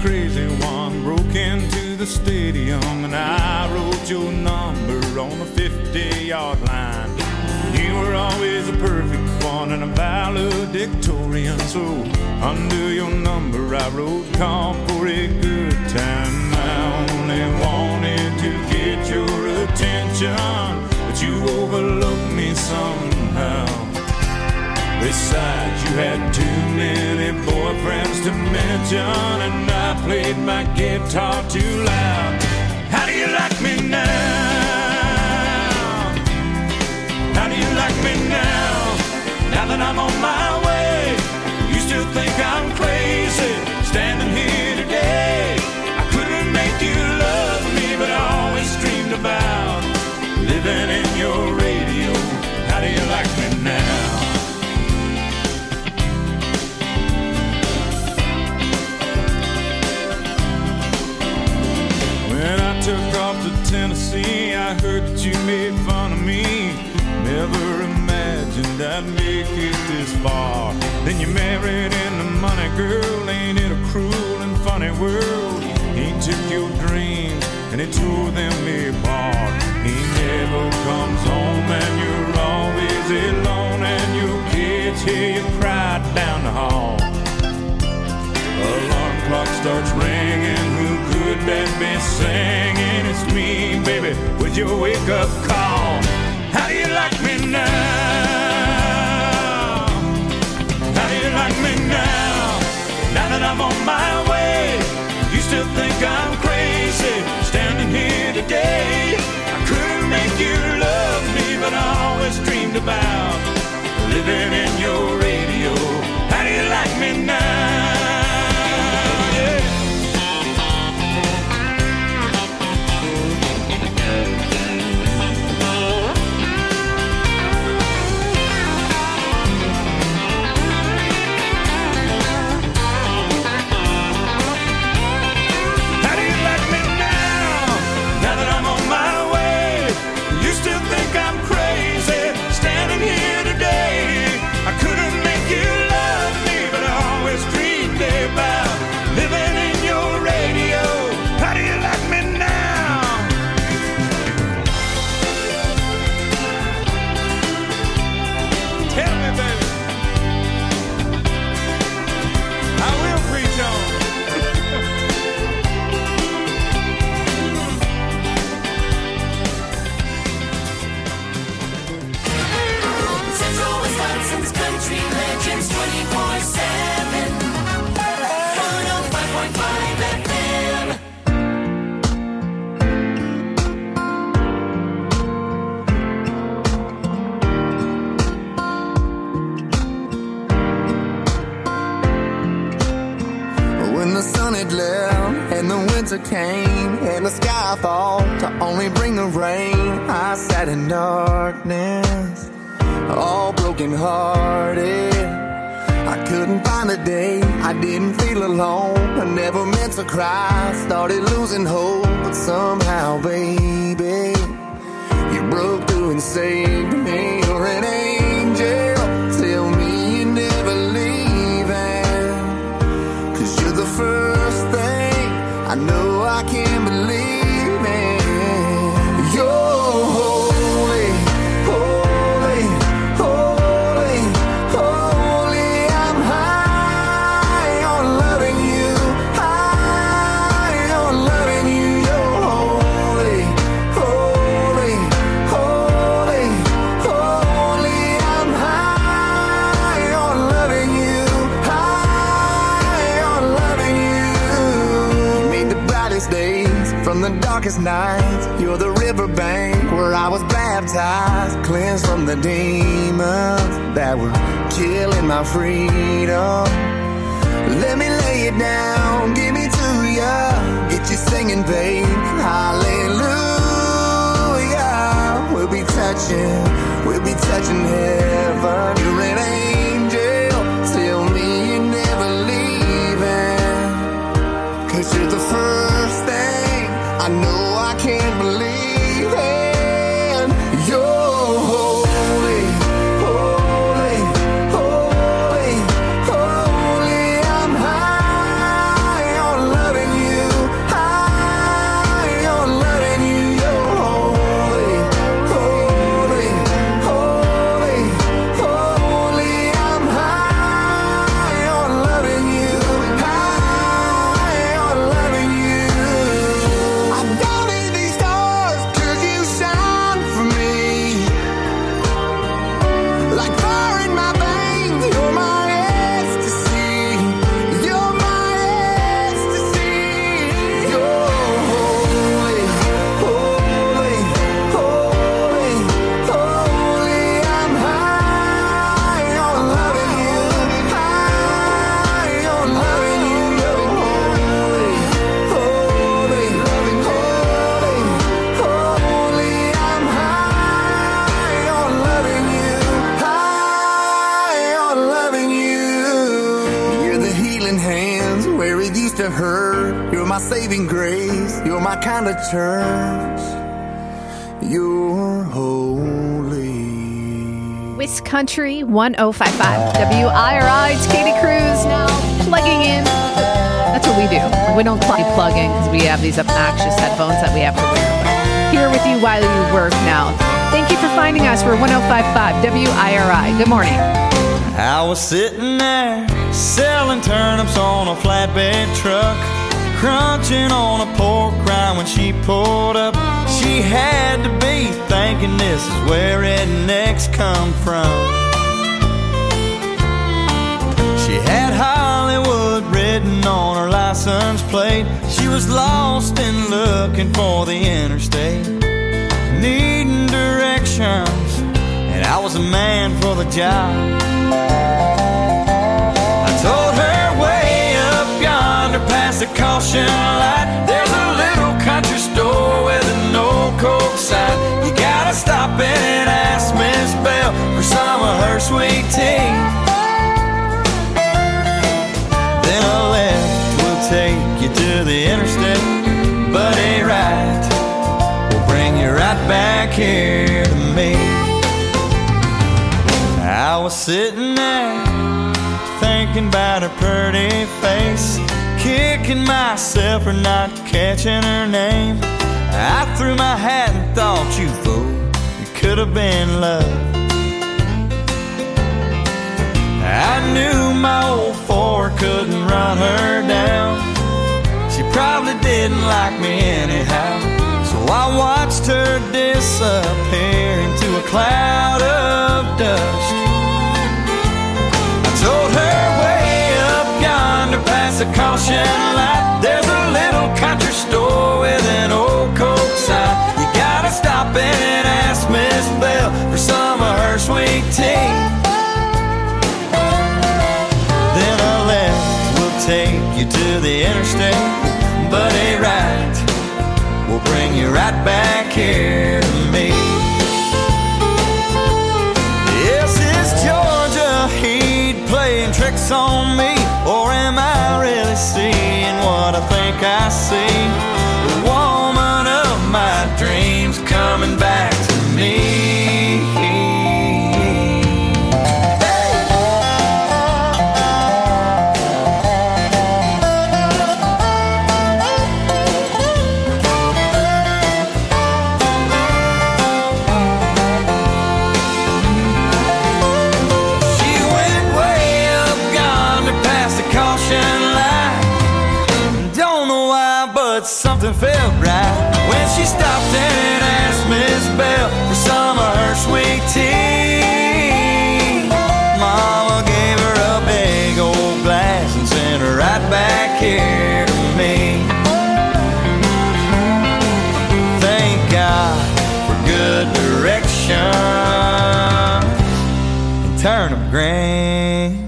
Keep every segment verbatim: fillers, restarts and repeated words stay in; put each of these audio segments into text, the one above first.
crazy one broke into the stadium, and I wrote your number on the fifty-yard line. You were always a perfect one and a valedictorian, so under your number I wrote call for a good time. I only wanted to get your attention, but you overlooked me somehow. Besides, you had too many boyfriends to mention, and I played my guitar too loud. How do you like me now? How do you like me now? Now that I'm on my way, you still think I'm crazy, standing here today. I couldn't make you love me, but I always dreamed about living in your radio. How do you like me now? When I took off to Tennessee, I heard that you made fun of me. Never imagined I'd make it this far. Then you married into money, girl. Ain't it a cruel and funny world? He took your dreams and he tore them apart. He never comes home and you're always alone, and your kids hear you cry down the hall. Alarm clock starts ringing. Who could that be singing? It's me, baby, with your wake-up call. How do you like me now? How do you like me now? Now that I'm on my way, you still think I'm crazy, standing here today. I couldn't make you love me, but I always dreamed about living in your radio. How do you like me now? Came and the sky fall to only bring the rain. I sat in darkness, all broken hearted. I couldn't find a day I didn't feel alone. I never meant to cry, started losing hope, but somehow, baby, you broke through and saved me. You're an angel, tell me you're never leaving, 'cause you're the first thing I know I can't believe in. You're holy, holy, holy, holy. I'm high on loving you, high on loving you. You're holy, holy, holy, holy. I'm high on loving you, high on loving you. Days from the darkest nights, you're the riverbank where I was baptized, cleansed from the demons that were killing my freedom. Let me lay it down, give me to ya, get you singing, babe, hallelujah. We'll be touching, we'll be touching heaven. You're an angel, tell me you're never leaving, 'cause you're the first thing I know I can't believe in. You're holy, holy, holy, holy. I'm high on loving saving grace. You're my kind of church. You're holy. West Country one oh five point five W I R I. It's Katie Cruz now plugging in. That's what we do. We don't plug plugging because we have these obnoxious headphones that we have to wear. But here with you while you work now. Thank you for finding us. We're one oh five point five W I R I. Good morning. I was sitting there selling turnips on a flatbed truck, crunching on a pork rind when she pulled up. She had to be thinking this is where rednecks come from. She had Hollywood written on her license plate. She was lost and looking for the interstate, needing directions, and I was a man for the job. I told her way up yonder past the caution light, there's a little country store with an old Coke sign. You gotta stop in and ask Miss Bell for some of her sweet tea. Then a left will take you to the interstate, but a right will bring you right back here to me. I was sitting there thinking about her pretty face, kicking myself for not catching her name. I threw my hat and thought, you fool, it could have been love. I knew my old Ford couldn't run her down. She probably didn't like me anyhow, so I watched her disappear into a cloud of dust. I told her way up yonder past the caution light, there's a little country store with an old Coke sign. You gotta stop in and ask Miss Bell for some of her sweet tea. Then a left will take you to the interstate, but a right will bring you right back here to me. Yes, it's Georgia heat playing tricks on me, or am I really seeing what I think I see? The woman of my dreams coming back to me. Something felt right when she stopped and asked Miss Bell for some of her sweet tea. Mama gave her a big old glass and sent her right back here to me. Thank God for good direction and turnip greens.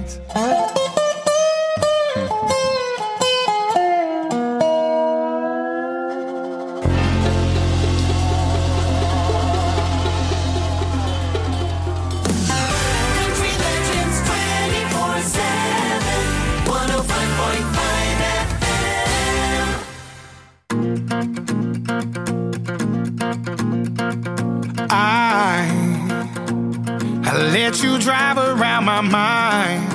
Let you drive around my mind.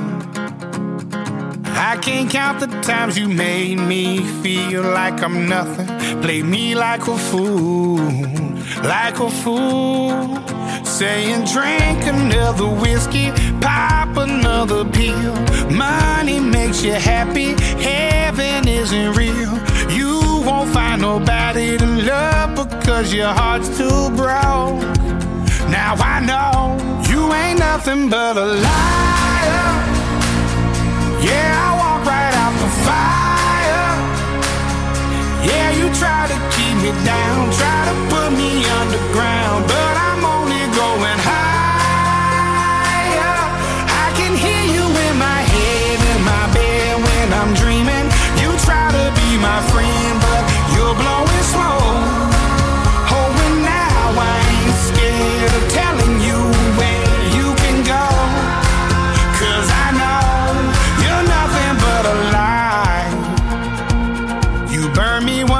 I can't count the times you made me feel like I'm nothing. Play me like a fool, like a fool. Saying drink another whiskey, pop another pill. Money makes you happy, heaven isn't real. You won't find nobody to love because your heart's too broke. Now I know you ain't nothing but a liar. Yeah, I walk right out the fire. Yeah, you try to keep me down, try to put me underground, but I'm only going higher. I can hear you in my head, in my bed when I'm dreaming. You try to be my friend, but you're blowing smoke. Oh, and now I ain't scared of telling you where you can go, 'cause I know you're nothing but a lie. You burn me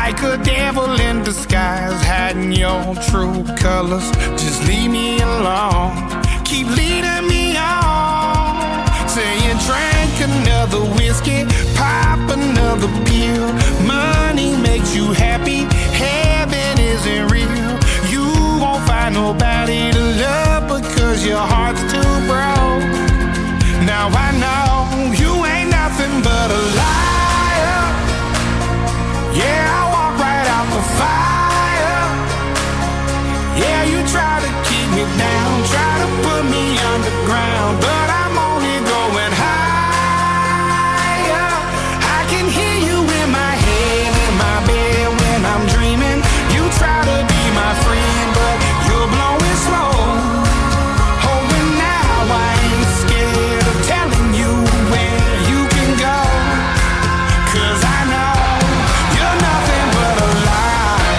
like a devil in disguise, hiding your true colors. Just leave me alone. Keep leading me on. Say you drank another whiskey, pop another pill. Money makes you happy, heaven isn't real. You won't find nobody to love because your heart's too broke. Now I know you ain't nothing but a liar. Yeah, I walk right out the fire. Yeah, you try to keep me down, try to put me underground, but I'm only going higher. I can hear you in my head, in my bed when I'm dreaming. You try to be my friend, but you're blowing smoke. Oh, and now I ain't scared of telling you where you can go, 'cause I know you're nothing but a lie.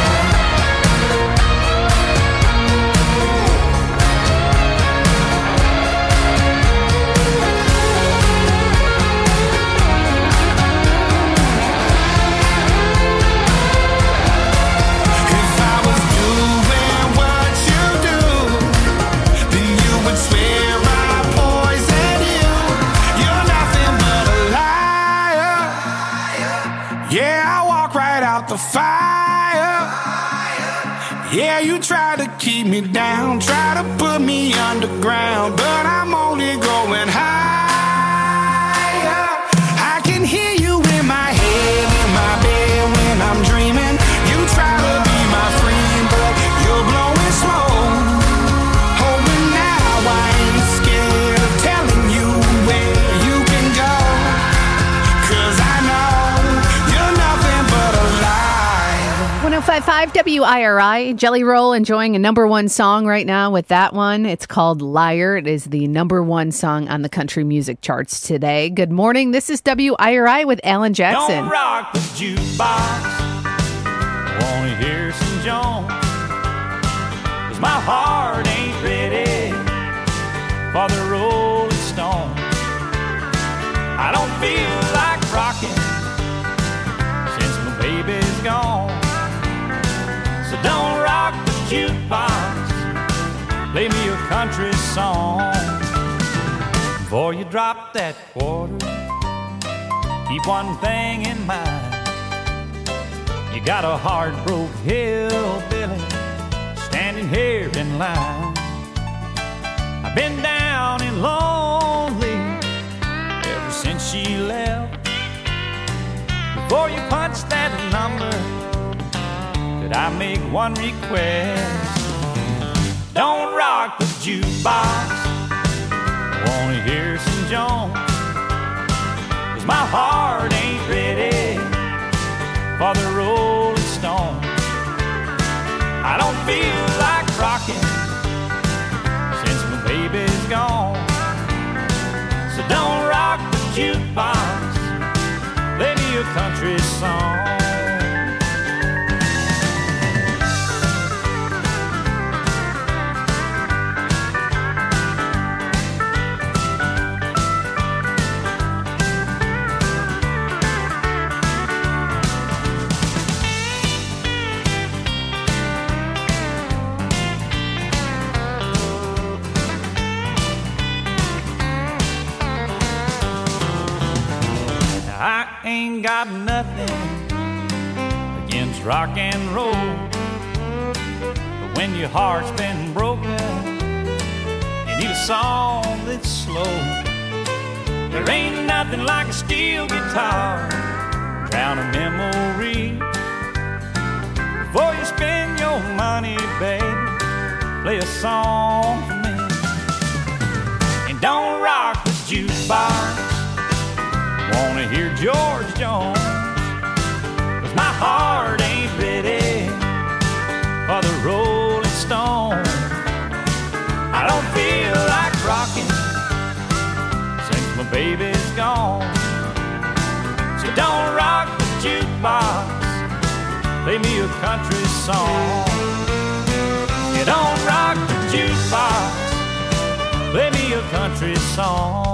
If I was doing what you do, then you would swear I poisoned you. You're nothing but a liar. Yeah, I walk right out the fire. Yeah, you try to keep me down, try to put me underground, but I'm only going higher. I can hear you in my head, in my bed when I'm dreaming. You try to be my friend, but you're blowing smoke. Oh, and now I ain't scared of telling you where you can go, 'cause I know you're nothing but a lie. one oh five point five W I R I. Jelly Roll enjoying a number one song right now with that one. It's called Liar. It is the number one song on the country music charts today. Good morning. This is W I R I with Alan Jackson. Don't rock the jukebox. Wanna hear some Jones? 'Cause my heart ain't ready for the Rolling Stone. I don't feel like rocking since my baby's gone. So don't rock the jukebox. Play me a country song. Before you drop that quarter, keep one thing in mind. You got a heart-broke hillbilly standing here in line. I've been down and lonely ever since she left. Before you punch that number, could I make one request? Don't rock the jukebox. I wanna hear some Jones. 'Cause my heart ain't ready for the Rolling Stone. I don't feel like rocking since my baby's gone. So don't rock the jukebox. Play me a country song. I ain't got nothing against rock and roll, but when your heart's been broken, you need a song that's slow. There ain't nothing like a steel guitar, drown a memory. Before you spend your money, baby, play a song for me. And don't rock the jukebox. Wanna hear George Jones? 'Cause my heart ain't ready for the Rolling Stone. I don't feel like rocking since my baby's gone. So don't rock the jukebox. Play me a country song. You don't rock the jukebox. Play me a country song.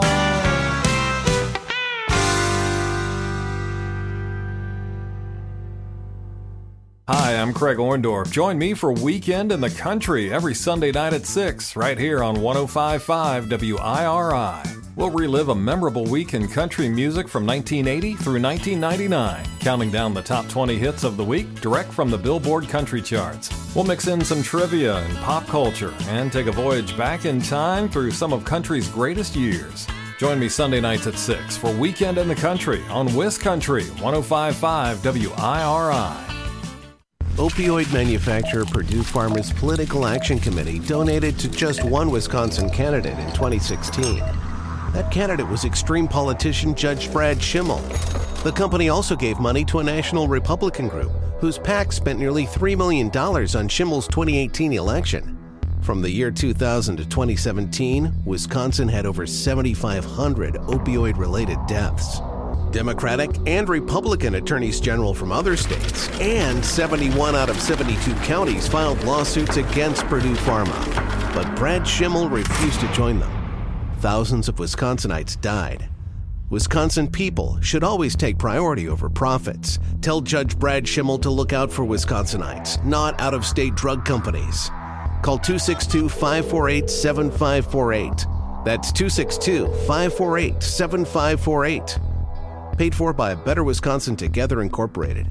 Hi, I'm Craig Orndorff. Join me for Weekend in the Country every Sunday night at six, right here on one oh five point five W I R I. We'll relive a memorable week in country music from nineteen eighty through nineteen ninety-nine, counting down the top twenty hits of the week direct from the Billboard Country Charts. We'll mix in some trivia and pop culture and take a voyage back in time through some of country's greatest years. Join me Sunday nights at six for Weekend in the Country on WisCountry one oh five point five W I R I. Opioid manufacturer Purdue Pharma's Political Action Committee donated to just one Wisconsin candidate in twenty sixteen. That candidate was extreme politician Judge Brad Schimmel. The company also gave money to a national Republican group whose PAC spent nearly three million dollars on Schimmel's twenty eighteen election. From the year two thousand to twenty seventeen, Wisconsin had over seven thousand five hundred opioid-related deaths. Democratic and Republican attorneys general from other states and seventy-one out of seventy-two counties filed lawsuits against Purdue Pharma. But Brad Schimmel refused to join them. Thousands of Wisconsinites died. Wisconsin people should always take priority over profits. Tell Judge Brad Schimmel to look out for Wisconsinites, not out-of-state drug companies. Call two six two, five four eight, seven five four eight. That's two six two, five four eight, seven five four eight. Paid for by Better Wisconsin Together Incorporated.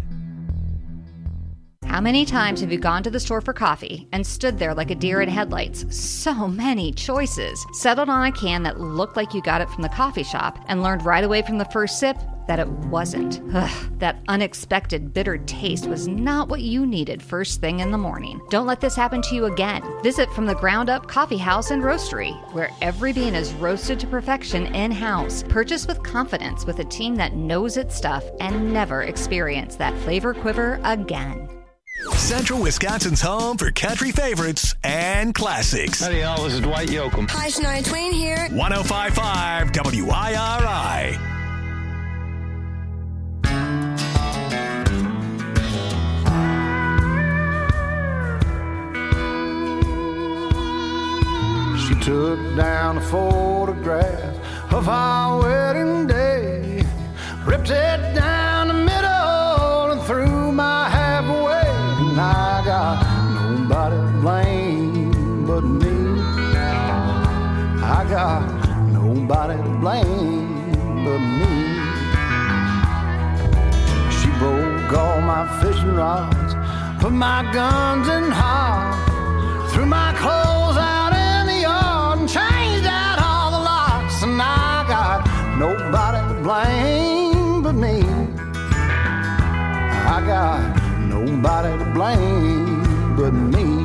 How many times have you gone to the store for coffee and stood there like a deer in headlights? So many choices. Settled on a can that looked like you got it from the coffee shop and learned right away from the first sip that it wasn't. Ugh, that unexpected bitter taste was not what you needed first thing in the morning. Don't let this happen to you again. Visit From the Ground Up Coffee House and Roastery, where every bean is roasted to perfection in-house. Purchase with confidence with a team that knows its stuff and never experience that flavor quiver again. Central Wisconsin's home for country favorites and classics. Howdy, y'all. This is Dwight Yoakam. Hi, Shania Twain here. one oh five point five W I R I. She took down a photograph of our wedding day, ripped it down the middle and threw my half away. And I got nobody to blame but me. I got nobody to blame but me. She broke all my fishing rods, put my guns in hog, threw my clothes out in the yard and changed out all the locks. And I got nobody to blame but me. I got nobody to blame but me.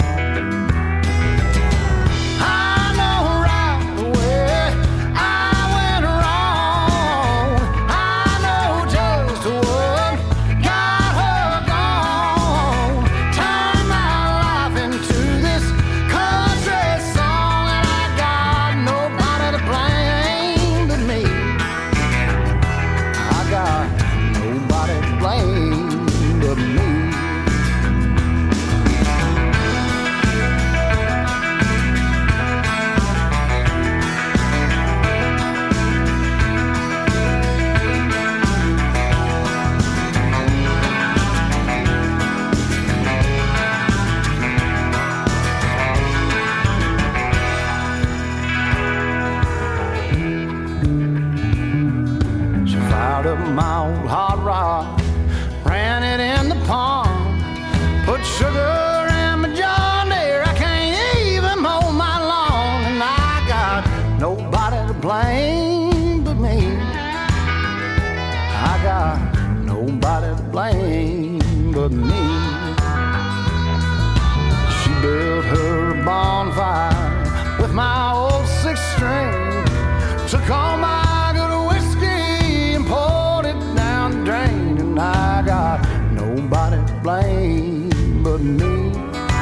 I know right away I went wrong. I know just what got her gone. Turned my life into this country song, and I got nobody to blame but me. I got nobody to blame but me. She fired up my old hot rod, ran it in the pond, put sugar in my John Deere. I can't even mow my lawn, and I got nobody to blame but me. I got nobody to blame but me. She built her a bonfire with my old six string, took all my good whiskey and poured it down the drain. And I got nobody to blame but me.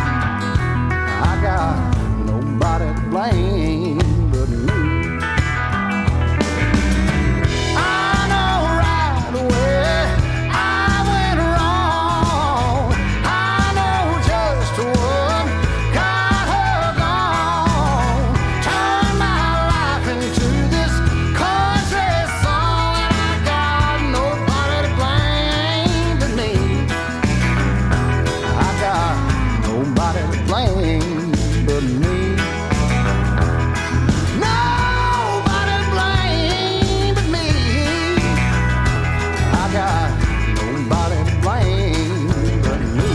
I got nobody to blame but me. I know right away I went wrong. I know just what got her gone. Turned my life into this country song, and I got nobody to blame but me. nobody to blame but me. Nobody to blame but me. I got nobody to blame but me.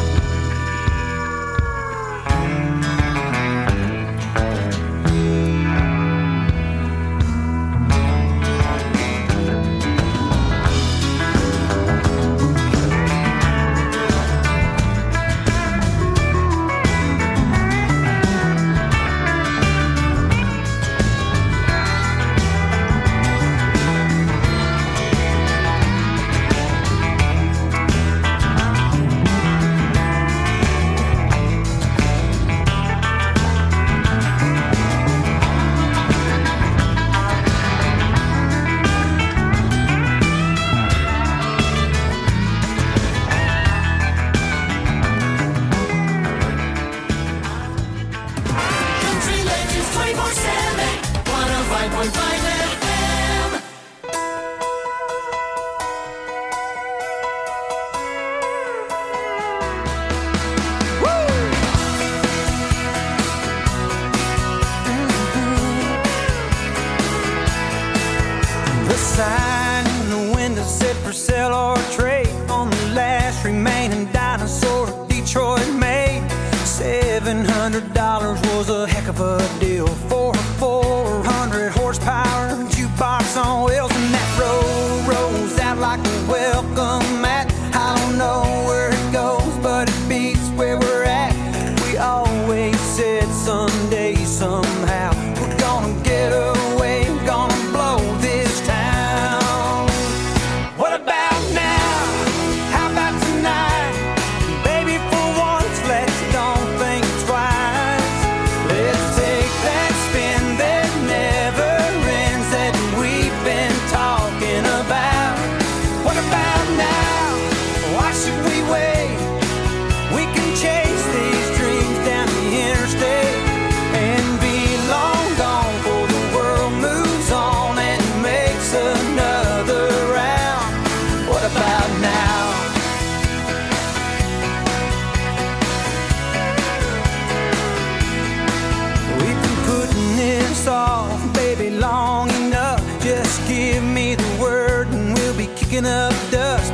Up dust.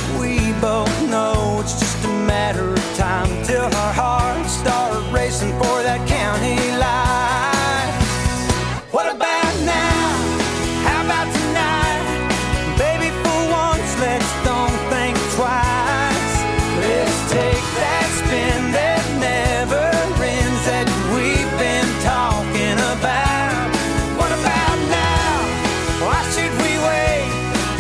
We both know it's just a matter of time till our hearts start racing for that county line. What about now? How about tonight? Baby, for once, let's don't think twice. Let's take that spin that never ends that we've been talking about. What about now? Why should we wait?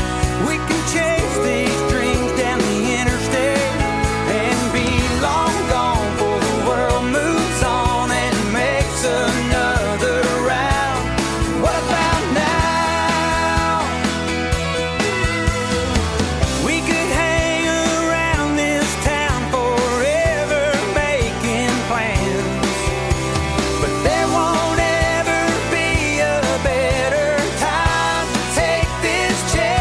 We can chase these dreams down the interstate and be long gone before the world moves on and makes another round. What about now? We could hang around this town forever making plans, but there won't ever be a better time to take this chance.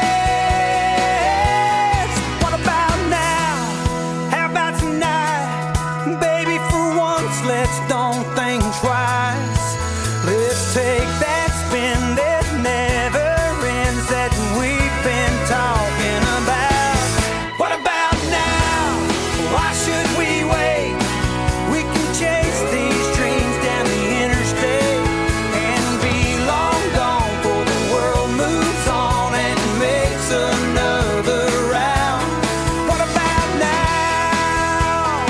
What about now? How about tonight? Baby, for once, let's don't think twice. Let's take that spin that never ends that we've been talking about. What about now? Why should we wait? We can chase these dreams down the interstate and be long gone before the world moves on and makes another round. What about now?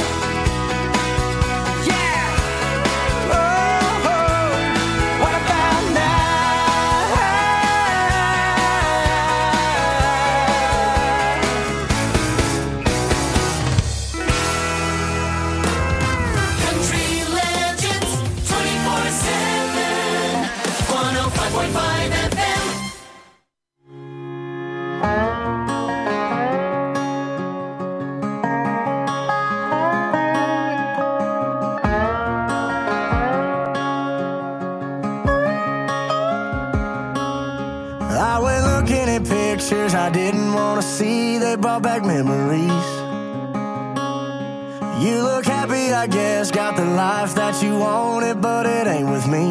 Yeah. Oh, oh. What about now? Country Legends twenty-four seven, one oh five point five F M. I went looking at pictures I didn't want to see. They brought back memories. You look happy, I guess, got the life that you wanted, but it ain't with me.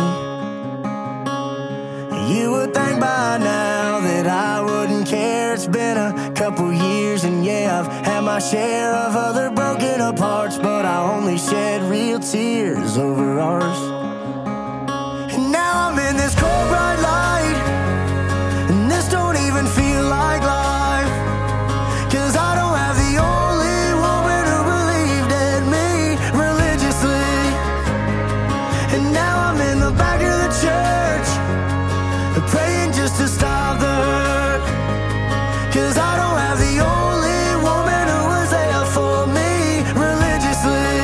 You would think by now that I wouldn't care. It's been a couple years, and yeah, I've had my share of other broken apart, but I only shed real tears over ours. And now I'm in this cold bright light, and this don't even feel like life, 'cause I don't have the only woman who believed in me religiously. And now I'm in the back of the church, praying just to stop the hurt, 'cause I don't have the only woman who was there for me religiously.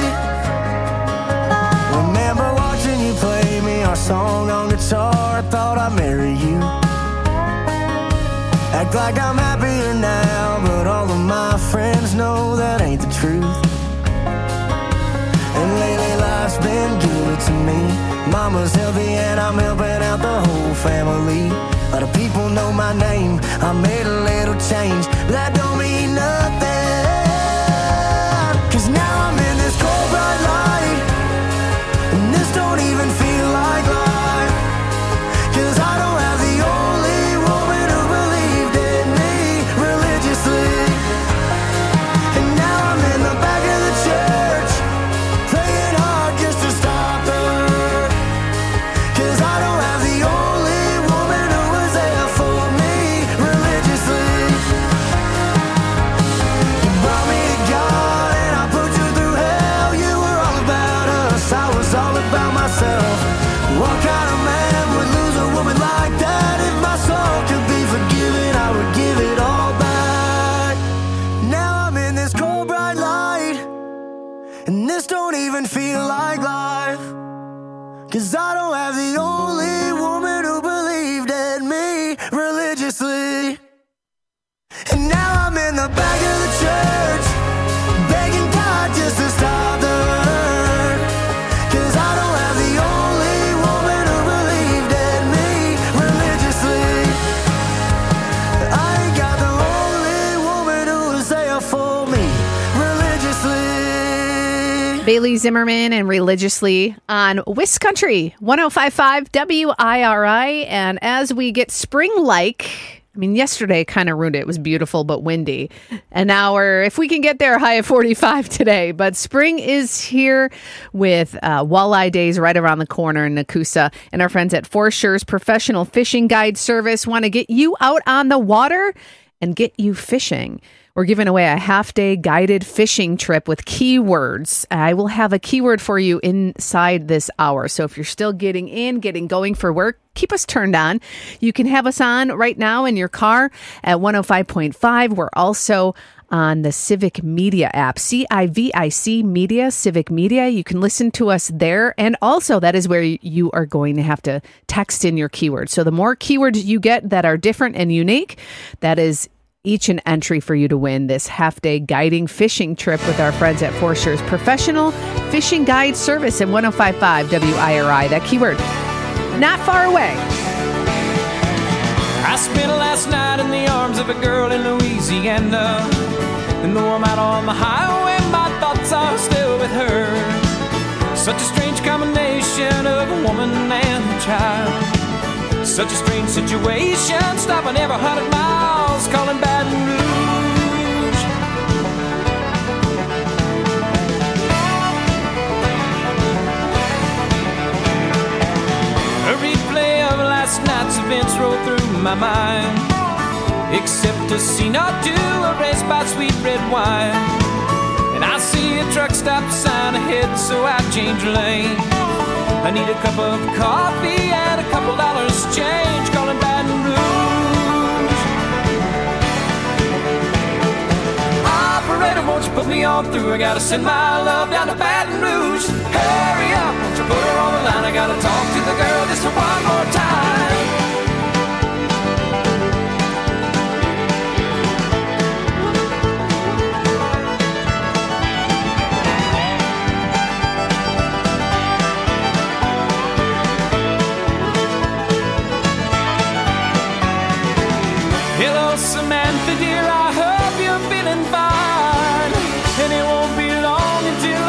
Remember watching you play me our song on guitar, I thought I'd marry you. Act like I'm happier now, but all of my friends know that ain't the truth. And lately life's been good to me. Mama's healthy and I'm helping out the whole family. A lot of people know my name, I made a little change, but that don't mean nothing, 'cause now I'm in this cold bright light, and this don't even feel like life, 'cause I don't have the only woman who believed in me religiously. And now I'm in the back of the church, praying hard just to stop the hurt, 'cause I don't have the only woman who was there for me religiously. You brought me to God and I put you through hell. You were all about us, I was all about myself. What kind of man would lose a woman like that? If my soul could be forgiven, I would give it all back. Now I'm in this cold bright light, and this don't even feel like life, 'cause I don't have the only woman who believed in me religiously. And now I'm in the back of the church, begging God just to stop the hurt, 'cause I don't have the only woman who believed in me religiously. I ain't got the only woman who was there for me religiously. Bailey Zimmerman and Religiously on Wisk Country one oh five point five W I R I. And as we get spring-like, I mean, yesterday kind of ruined it. It was beautiful but windy. And now we're, if we can get there, high of forty-five today. But spring is here with uh, walleye days right around the corner in Nakusa. And our friends at Forshers Professional Fishing Guide Service want to get you out on the water and get you fishing. We're giving away a half-day guided fishing trip with keywords. I will have a keyword for you inside this hour. So if you're still getting in, getting going for work, keep us turned on. You can have us on right now in your car at one oh five point five. We're also on the Civic Media app, C I V I C Media, Civic Media. You can listen to us there. And also that is where you are going to have to text in your keywords. So the more keywords you get that are different and unique, that is each an entry for you to win this half-day guiding fishing trip with our friends at Forshers Professional Fishing Guide Service in one oh five point five W I R I. That keyword, not far away. I spent last night in the arms of a girl in Louisiana, and though I'm out on the highway, my thoughts are still with her. Such a strange combination of a woman and a child. Such a strange situation, stopping every hundred miles, calling Baton Rouge. A replay of last night's events roll through my mind, except a scene or two erased by sweet red wine. And I see a truck stop sign ahead, so I change lane. I need a cup of coffee and a couple dollars change, calling Baton Rouge. Operator, won't you put me on through? I gotta send my love down to Baton Rouge. Hurry up, won't you put her on the line? I gotta talk to the girl just one more time. Hello, Samantha, dear, I hope you're feeling fine. And it won't be long until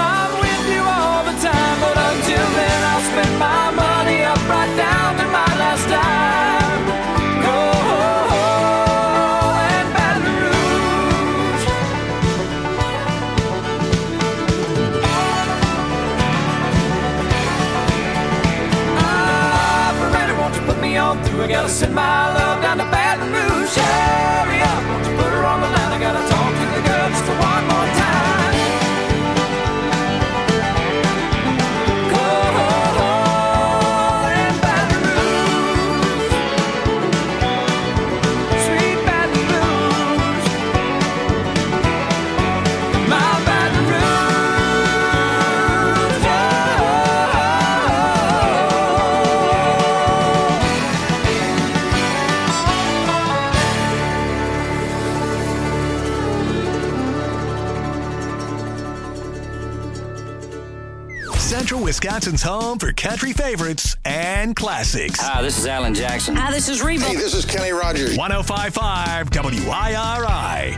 me, I'll send my love down to Baton Rouge. Hurry up, won't you put her on the line? I gotta talk to the girl just one more time. Central Wisconsin's home for country favorites and classics. Hi, this is Alan Jackson. Hi, this is Reba. Hey, this is Kenny Rogers. one oh five point five W I R I.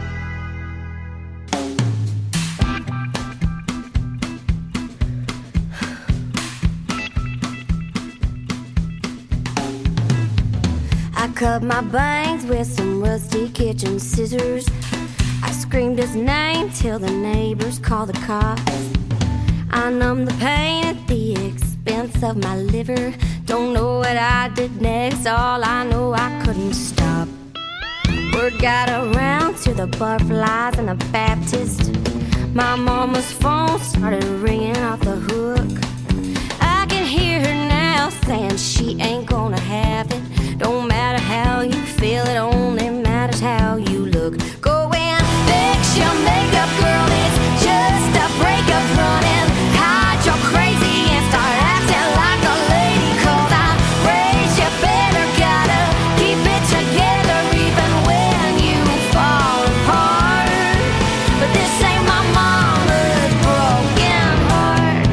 I cut my bangs with some rusty kitchen scissors. I screamed his name till the neighbors called the cops. I numbed the pain at the expense of my liver. Don't know what I did next, all I know I couldn't stop. Word got around to the Barflies and the Baptist. My mama's phone started ringing off the hook. I can hear her now saying she ain't gonna have it. Don't matter how you feel, it only matters how you look. Go and fix your makeup, girl, it's just a breakup running. Hide your crazy and start acting like a lady. Cause I raised you better, gotta keep it together even when you fall apart. But this ain't my mama's broken heart.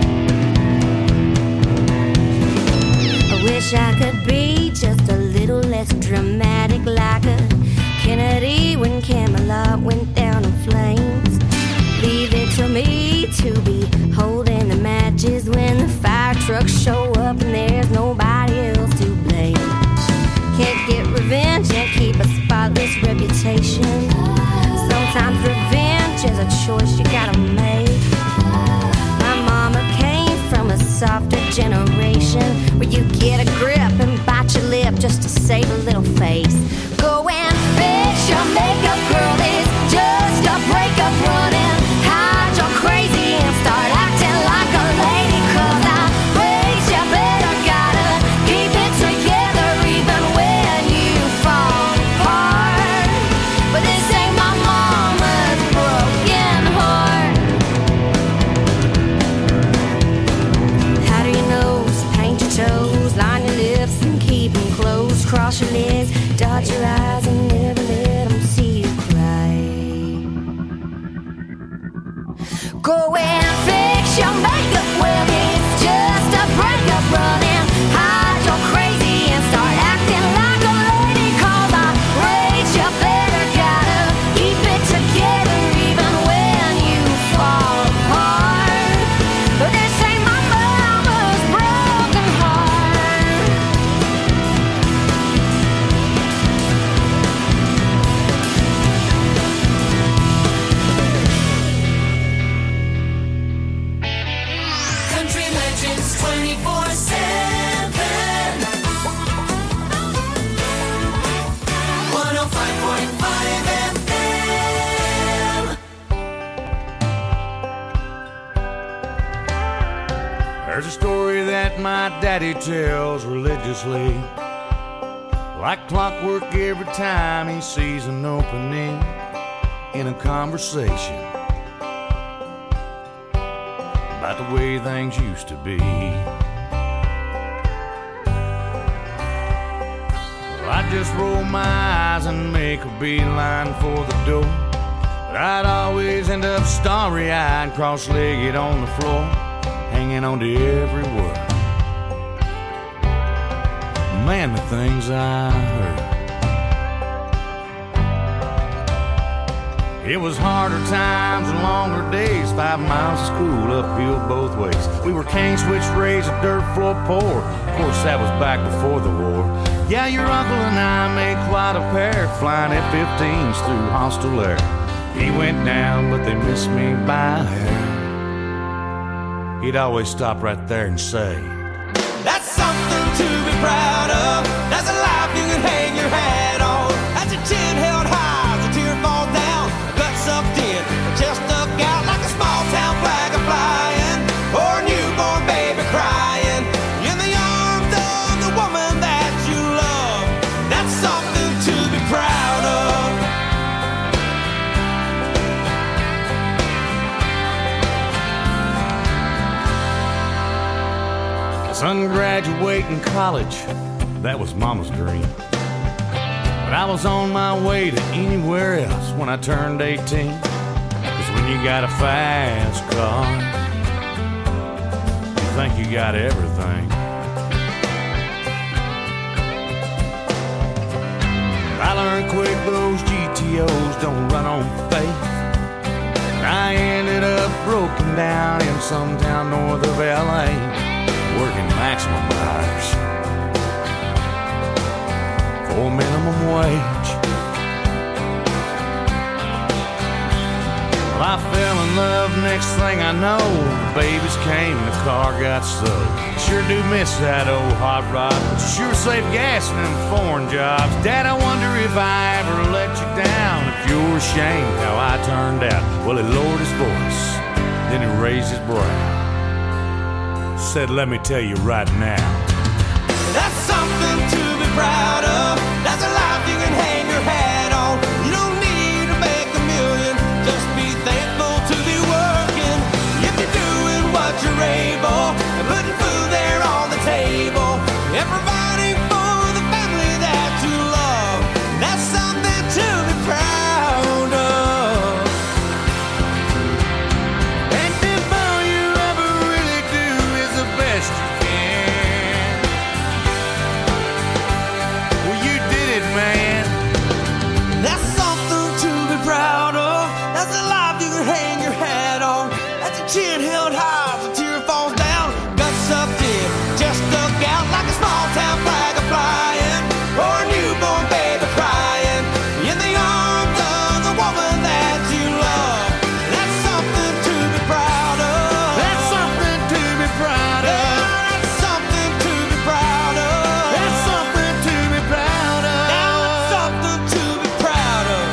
I wish I could be just a little less dramatic, like a Kennedy when Camelot went down in flames. Leave it to me to be holding the matches when the fire trucks show up and there's nobody else to blame. Can't get revenge and keep a spotless reputation. Sometimes revenge is a choice you gotta make. My mama came from a softer generation where you get a grip and bite your lip just to save a little face. Go and fix your makeup, girl, it's just a breakup running. Hide your crazy and start acting like a lady. Cause I raised you better, gotta keep it together even when you fall apart. But this ain't my mama's broken heart. How do you nose, paint your toes, line your lips and keep them closed. Cross your legs, dot your eyes and never let them see you cry. Go and fix your makeup, well it's just a breakup running. Hide your crazy and start acting like a lady. Cause I raised you better, gotta keep it together even when you fall apart. But this ain't my mama's broken heart. Country legends twenty-four seven. one oh five point five F M. There's a story that my daddy tells religiously, like clockwork every time he sees an opening in a conversation about the way things used to be. Well, I just roll my eyes and make a beeline for the door, but I'd always end up starry-eyed, cross-legged on the floor, hanging on to every word. Man, the things I heard. It was harder times and longer days, five miles of school uphill both ways. We were cane switch raised, a dirt floor poor. Of course, that was back before the war. Yeah, your uncle and I made quite a pair, flying F fifteens through hostile air. He went down, but they missed me by a hair. He'd always stop right there and say, That's something to be proud of. That's a life you can hang your hat on. That's your chin held high as a tear falls down. Gut sucked in, chest stuck out like a small town flag a flying, or a newborn baby crying in the arms of the woman that you love. That's something to be proud of. Son graduating college, that was Mama's dream. But I was on my way to anywhere else when I turned eighteen. Cause when you got a fast car, you think you got everything. I learned quick those G T Os don't run on faith. I ended up broken down in some town north of L A, working maximum hours for minimum wage. Well, I fell in love, next thing I know, the babies came, the car got soaked. Sure do miss that old hot rod, but you sure save gas in them foreign jobs. Dad, I wonder if I ever let you down, if you're ashamed how I turned out. Well, he lowered his voice, then he raised his brow, said, let me tell you right now. That's something to be proud of. That's a life you can hang your hat on. You don't need to make a million, just be thankful to be working. If you're doing what you're able, and putting food there on the table, and providing for the family that you love, that's something to be proud of. And if all you ever really do is the best you can, well, you did it, man. That's something to be proud of. That's a life you can hang your hat on. That's a chin held high as a tear falls down. Gut sucked in, just stuck out like a small town flag a flying, or a newborn baby crying in the arms of the woman that you love. That's something to be proud of. That's something to be proud of. Yeah, that's something to be proud of. That's something to be proud of. Now it's something to be proud of.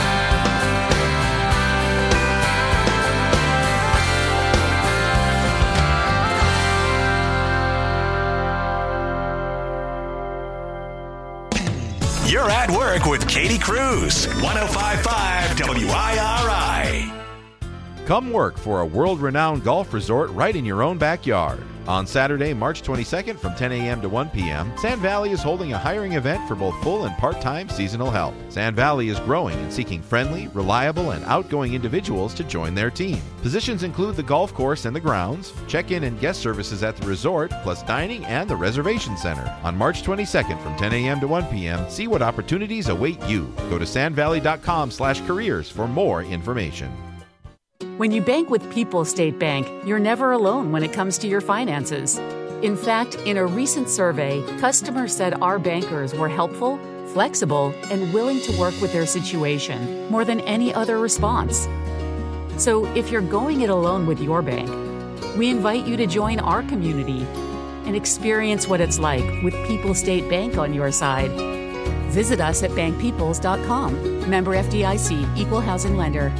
You're at work with Katie Cruz, one oh five point five W I R I. Come work for a world-renowned golf resort right in your own backyard. On Saturday, March twenty-second from ten a.m. to one p.m., Sand Valley is holding a hiring event for both full and part-time seasonal help. Sand Valley is growing and seeking friendly, reliable, and outgoing individuals to join their team. Positions include the golf course and the grounds, check-in and guest services at the resort, plus dining and the reservation center. On March twenty-second from ten a.m. to one p.m., see what opportunities await you. Go to sandvalley.com slash careers for more information. When you bank with People's State Bank, you're never alone when it comes to your finances. In fact, in a recent survey, customers said our bankers were helpful, flexible, and willing to work with their situation more than any other response. So if you're going it alone with your bank, we invite you to join our community and experience what it's like with People's State Bank on your side. Visit us at bank peoples dot com. Member F D I C, Equal Housing Lender.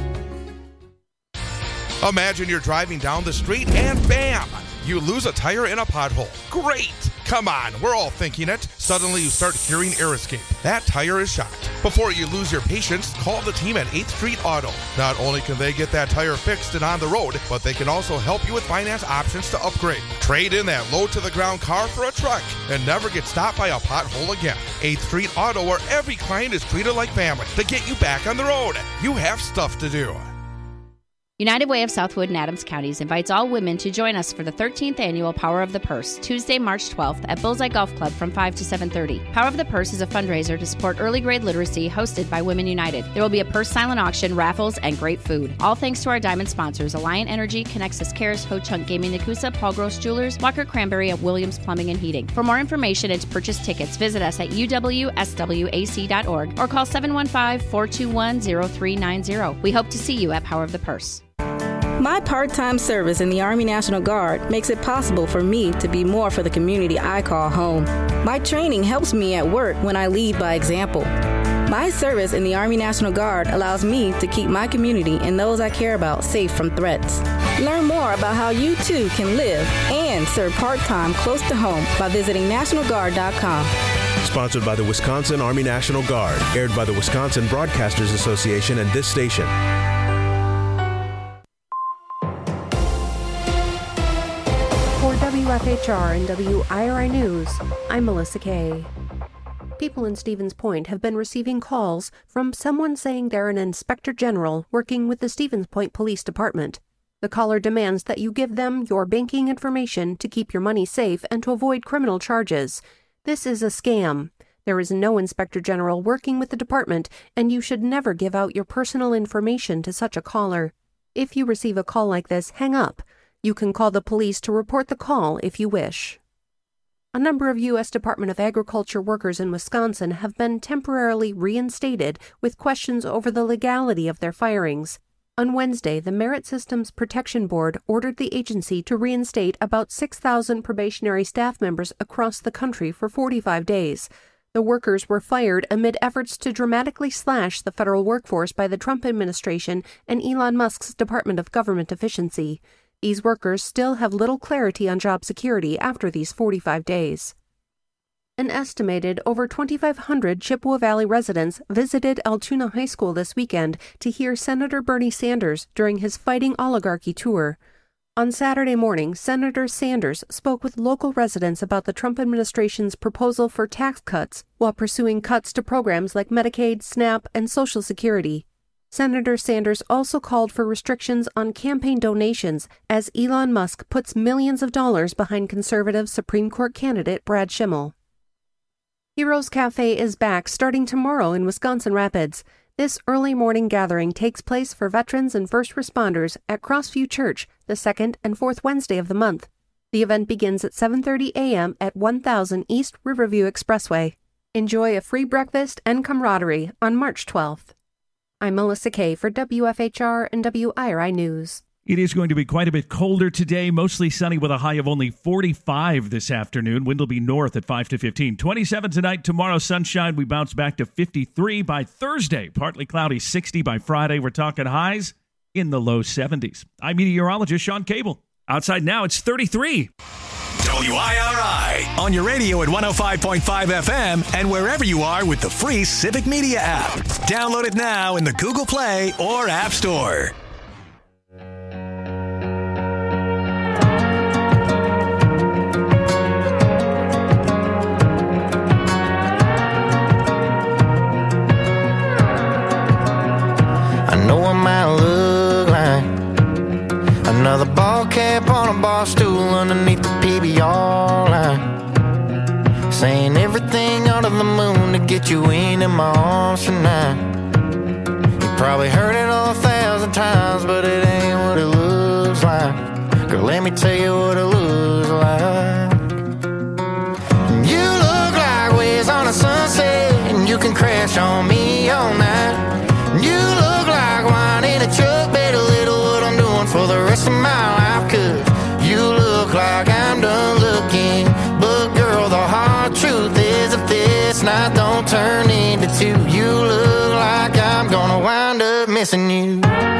Imagine you're driving down the street and bam, you lose a tire in a pothole. Great! Come on, we're all thinking it. Suddenly you start hearing air escape. That tire is shot. Before you lose your patience, call the team at eighth Street Auto. Not only can they get that tire fixed and on the road, but they can also help you with finance options to upgrade. Trade in that low-to-the-ground car for a truck and never get stopped by a pothole again. eighth Street Auto, where every client is treated like family to get you back on the road. You have stuff to do. United Way of Southwood and Adams Counties invites all women to join us for the thirteenth annual Power of the Purse, Tuesday, March twelfth at Bullseye Golf Club from five to seven thirty. Power of the Purse is a fundraiser to support early grade literacy hosted by Women United. There will be a purse silent auction, raffles, and great food. All thanks to our diamond sponsors, Alliant Energy, Connexus Cares, Ho Chunk Gaming Nakusa, Paul Gross Jewelers, Walker Cranberry, and Williams Plumbing and Heating. For more information and to purchase tickets, visit us at u w s w a c dot org or call seven one five, four two one, zero three nine zero. We hope to see you at Power of the Purse. My part-time service in the Army National Guard makes it possible for me to be more for the community I call home. My training helps me at work when I lead by example. My service in the Army National Guard allows me to keep my community and those I care about safe from threats. Learn more about how you too can live and serve part-time close to home by visiting national guard dot com. Sponsored by the Wisconsin Army National Guard. Aired by the Wisconsin Broadcasters Association and this station. For W F H R and W I R I News, I'm Melissa Kay. People in Stevens Point have been receiving calls from someone saying they're an inspector general working with the Stevens Point Police Department. The caller demands that you give them your banking information to keep your money safe and to avoid criminal charges. This is a scam. There is no inspector general working with the department, and you should never give out your personal information to such a caller. If you receive a call like this, hang up. You can call the police to report the call if you wish. A number of U S Department of Agriculture workers in Wisconsin have been temporarily reinstated with questions over the legality of their firings. On Wednesday, the Merit Systems Protection Board ordered the agency to reinstate about six thousand probationary staff members across the country for forty-five days. The workers were fired amid efforts to dramatically slash the federal workforce by the Trump administration and Elon Musk's Department of Government Efficiency. These workers still have little clarity on job security after these forty-five days. An estimated over twenty-five hundred Chippewa Valley residents visited Altoona High School this weekend to hear Senator Bernie Sanders during his Fighting Oligarchy tour. On Saturday morning, Senator Sanders spoke with local residents about the Trump administration's proposal for tax cuts while pursuing cuts to programs like Medicaid, SNAP, and Social Security. Senator Sanders also called for restrictions on campaign donations as Elon Musk puts millions of dollars behind conservative Supreme Court candidate Brad Schimmel. Heroes Cafe is back starting tomorrow in Wisconsin Rapids. This early morning gathering takes place for veterans and first responders at Crossview Church the second and fourth Wednesday of the month. The event begins at seven thirty a.m. at one thousand East Riverview Expressway. Enjoy a free breakfast and camaraderie on March twelfth. I'm Melissa Kay for W F H R and W I R I News. It is going to be quite a bit colder today, mostly sunny with a high of only forty-five this afternoon. Wind will be north at five to fifteen. twenty-seven tonight, tomorrow sunshine. We bounce back to fifty-three by Thursday. Partly cloudy, sixty by Friday. We're talking highs in the low seventies. I'm meteorologist Sean Cable. Outside now, it's thirty-three. W I R I on your radio at one oh five point five F M and wherever you are with the free Civic Media app. Download it now in the Google Play or App Store. I know I might look like another ball cap on a bar stool underneath the P B R line, saying everything under the moon to get you into my arms tonight. You probably heard it all a thousand times, but it ain't what it looks like. Girl, let me tell you what it looks like. You look like waves on a sunset, and you can crash on me all night. You look like wine in a truck, better little what I'm doing for the rest of my life. Cause you look like I'm done looking, but girl, the hard truth is if this night don't turn into two, you look like I'm gonna wind up missing you.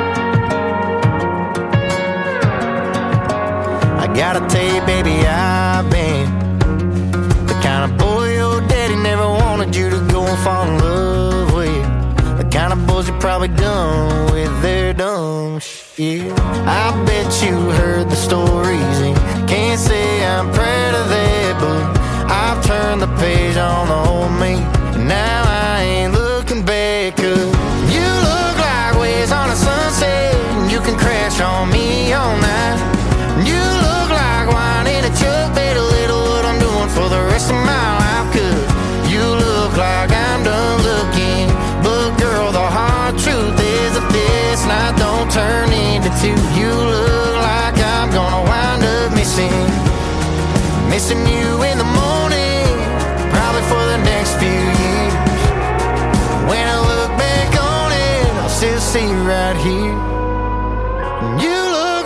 I gotta tell you, baby, I've been the kind of boy your daddy never wanted you to go and fall in love with. The kind of boys you probably done with their dumb shit. I bet you heard the stories and can't say I'm proud of that, but I've turned the page on the old me, and now I ain't looking back. Cause you look like waves on a sunset, and you can crash on me all night. You look like wine in a truck, better little what I'm doing for the rest of my life. Cause you look like I'm done looking, but girl, the hard truth is if this night don't turn into two, you look like I'm gonna wind up missing Missing you in the morning, probably for the next few years. When I look back on it, I'll still see you right here. You look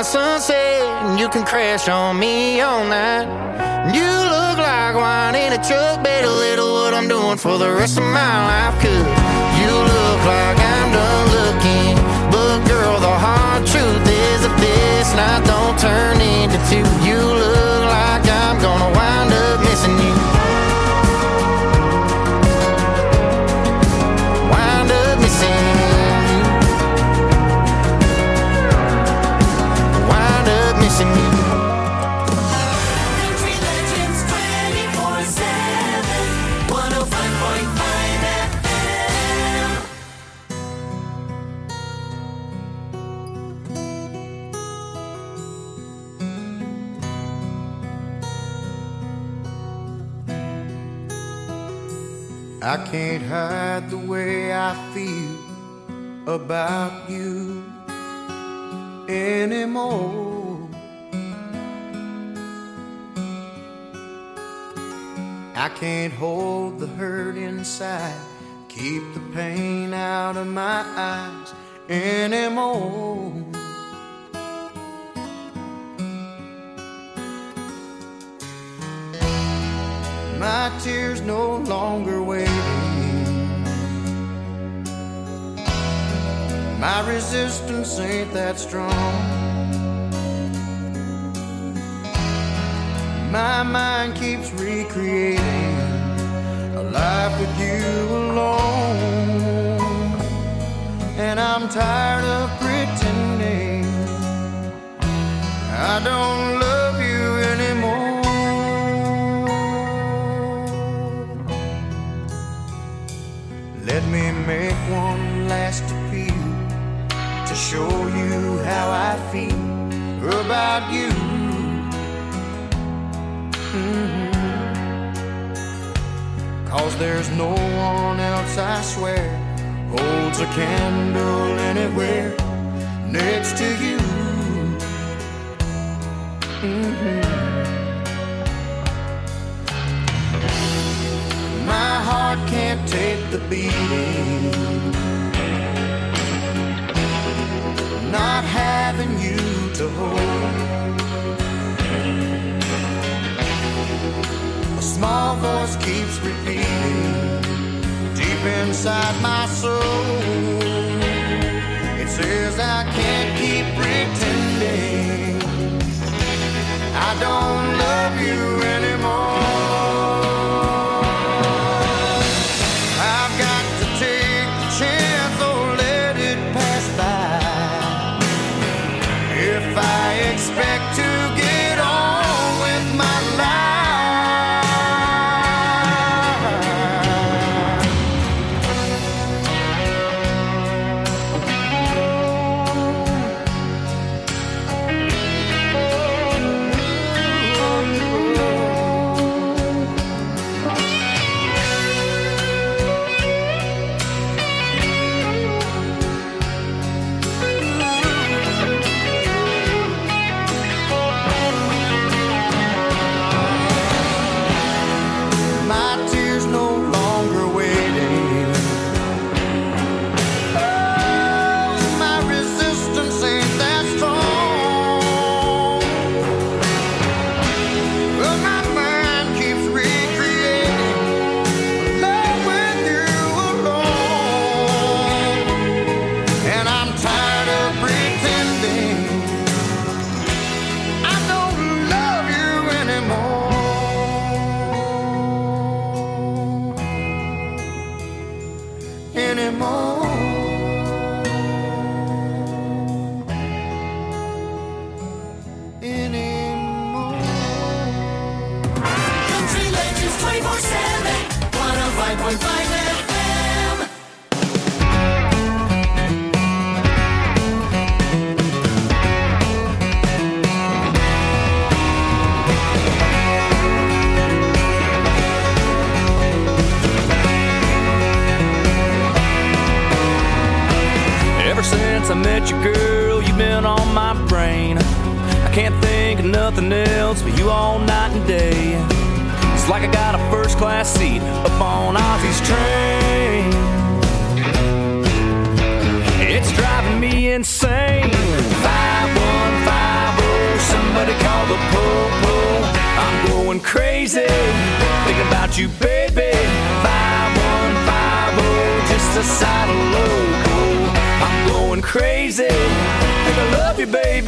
the sunset, and you can crash on me all night. You look like wine in a truck, bet a little what I'm doing for the rest of my life. Cause you look like I'm done looking, but girl, the hard truth is if this night don't turn into two, you look like I'm gonna wind up missing you. Wind up missing you. Wind up missing you. Country Legends twenty-four seven, one oh five point five F M. I can't hide the way I feel about you anymore. I can't hold the hurt inside, keep the pain out of my eyes anymore. My tears no longer waiting. My resistance ain't that strong. My mind keeps recreating a life with you alone. And I'm tired of pretending I don't love you anymore. Let me make one last appeal to show you how I feel about you. Mm-hmm. Cause there's no one else, I swear, holds a candle anywhere next to you. Mm-hmm. My heart can't take the beating, not having you to hold. A small voice keeps repeating deep inside my soul. It says I can't keep pretending I don't love you anymore. Expect to get on with my I met you, girl, you've been on my brain. I can't think of nothing else but you all night and day. It's like I got a first class seat up on Ozzy's train. It's driving me insane. five one five you, baby. five one five oh, just a side of loco. I'm going crazy. Think I love you, baby.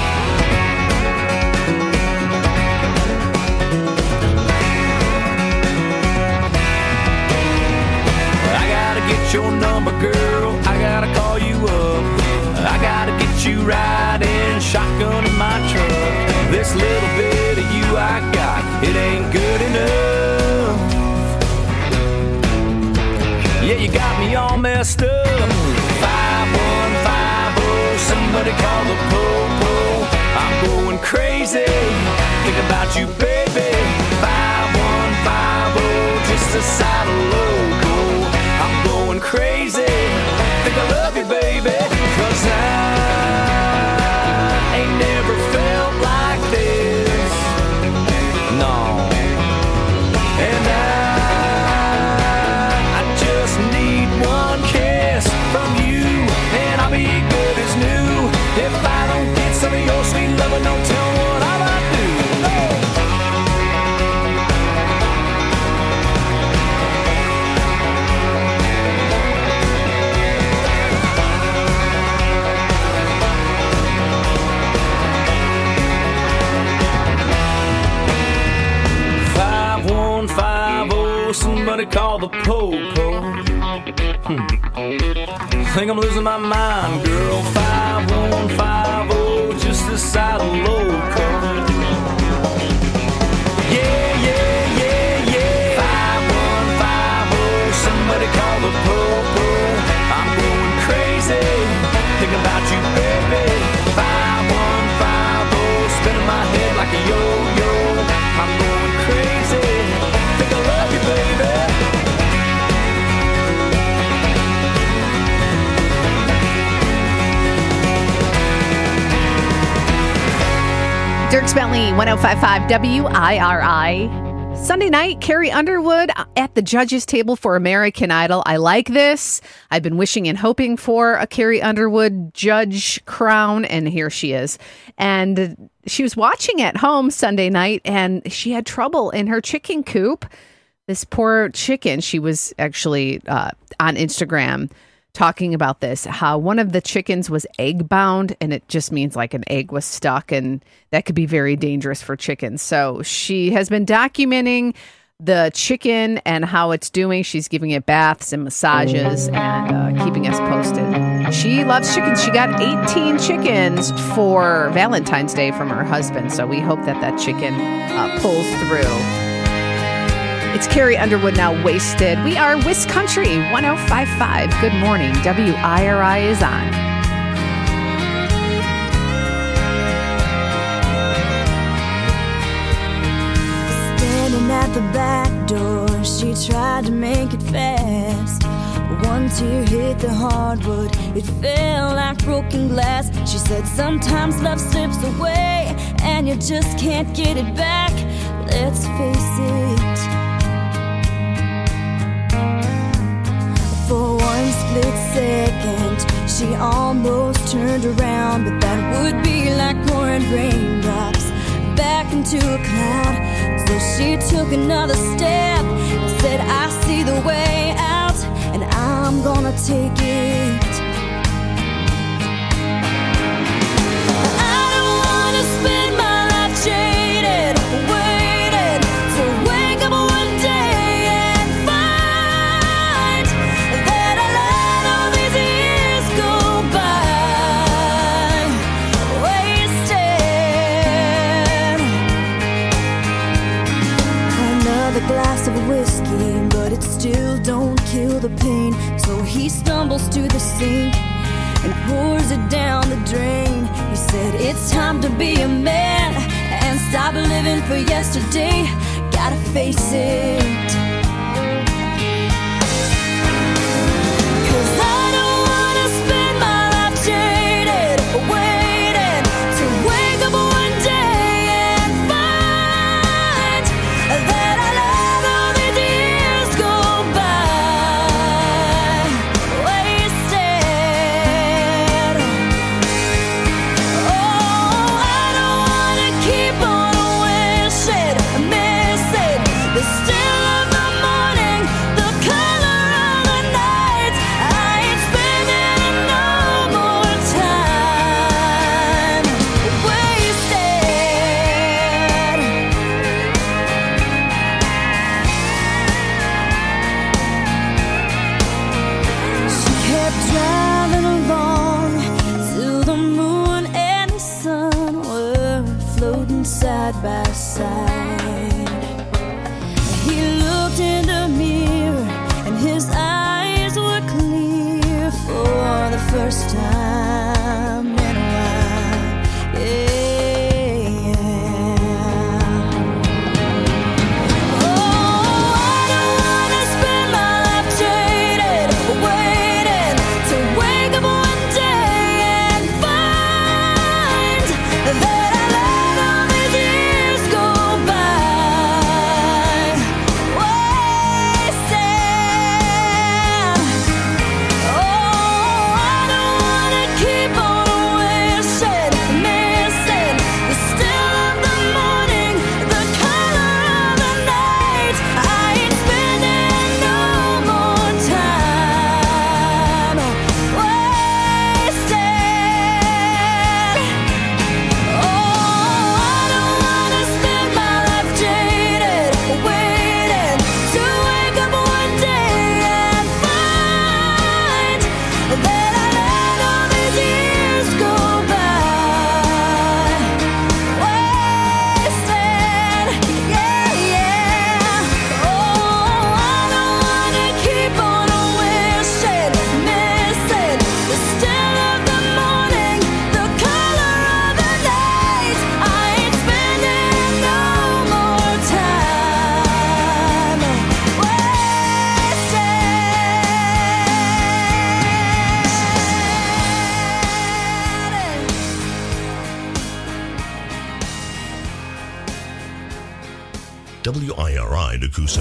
I gotta get your number, girl. I gotta call you up. I gotta get you riding shotgun in my truck. This little bit of you I got, it ain't good enough. Yeah, you got me all messed up. five one five oh, somebody call the po-po. I'm going crazy. Think about you, baby. five one five oh, just a side of loco. I'm going crazy. Think I love you, baby. Cause I ain't never felt like this. No. And I, I just need one kiss from you, and I'll be good as new. If I don't get some of your sweet loving, don't tell me what I might do. Somebody call the po-po. Hmm. Think I'm losing my mind, girl. five one five oh, just the side of loco. Yeah, yeah, yeah, yeah. five one five oh, somebody call the po-po. I'm going crazy. Think about you, baby. five one five oh, spinning my head like a yo-yo. I'm going crazy. Think I love you, baby. Dierks Bentley, one oh five point five W I R I. Sunday night, Carrie Underwood at the judges table for American Idol. I like this. I've been wishing and hoping for a Carrie Underwood judge crown, and here she is. And she was watching at home Sunday night, and she had trouble in her chicken coop. This poor chicken, she was actually uh, on Instagram talking about this, how one of the chickens was egg bound, and it just means like an egg was stuck, and that could be very dangerous for chickens. So she has been documenting the chicken and how it's doing. She's giving it baths and massages and uh, keeping us posted. She loves chickens. She got eighteen chickens for Valentine's Day from her husband, so we hope that that chicken uh, pulls through. It's Carrie Underwood now, Wasted. We are Wiss Country, one oh five point five. Good morning. W I R I is on. Standing at the back door, she tried to make it fast. One tear hit the hardwood, it fell like broken glass. She said sometimes love slips away and you just can't get it back. Let's face it. For one split second, she almost turned around, but that would be like pouring raindrops back into a cloud. So she took another step and said, I see the way out, and I'm gonna take it. I don't wanna spend my life jaded, waiting to wake up one day. Glass of whiskey, but it still don't kill the pain. So he stumbles to the sink and pours it down the drain. He said it's time to be a man and stop living for yesterday. Gotta face it. Cause I don't wanna spend my life jaded, waiting to wake up one day and find that I Still of my inside. He looked in the mirror and his eyes were clear for the first time in a while. Yeah. W I R I Nakusa.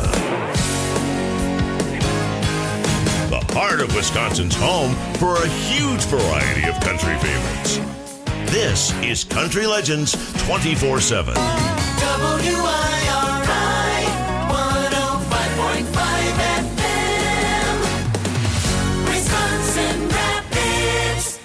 The heart of Wisconsin's home for a huge variety of country favorites. This is Country Legends twenty-four seven. W I R I one oh five point five F M, Wisconsin Rapids.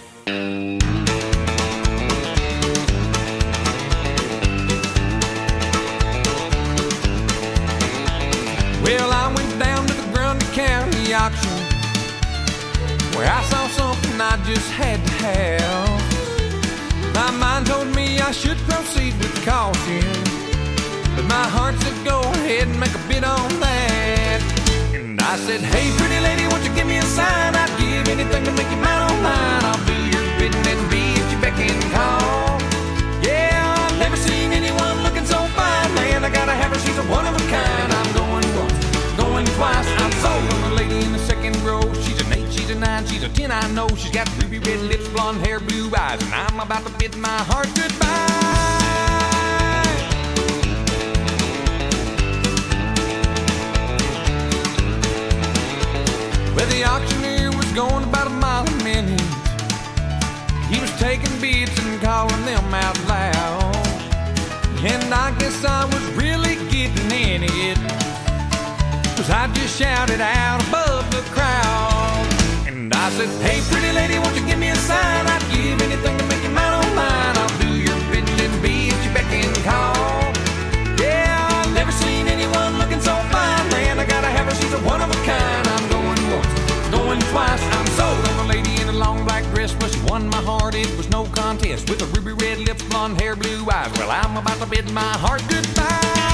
Well, I went down to the Grundy County auction where I saw something I just had to have. My mind told me I should proceed with caution, but my heart said go ahead and make a bid on that. And I said, hey, pretty lady, won't you give me a sign? I'd give anything to make you mine on mine. I'll do your bidding and be at your beck and call. Yeah, I've never seen anyone looking so fine, man. I gotta have her, she's a one of a kind. I'm going once, going twice. I'm sold on the lady in the second row. She's an eight, she's a nine, she's a ten, I know. She's got ruby red lips, blonde hair, blue eyes, and I'm about to bid my heart goodbye. Well, the auctioneer was going about a mile a minute. He was taking bids and calling them out loud, and I guess I was really getting in it, 'cause I just shouted out above the crowd. And I said, hey, pretty lady, won't you give me a sign? I'd give anything to make you mine on mine. I'll do your bidding and be at your beck and call. Yeah, I've never seen anyone looking so fine, man. I gotta have her, she's a one of a kind. I'm going once, going twice. I'm sold on the lady in a long black dress. Well, she won my heart, it was no contest. With a ruby red lips, blonde hair, blue eyes. Well, I'm about to bid my heart goodbye.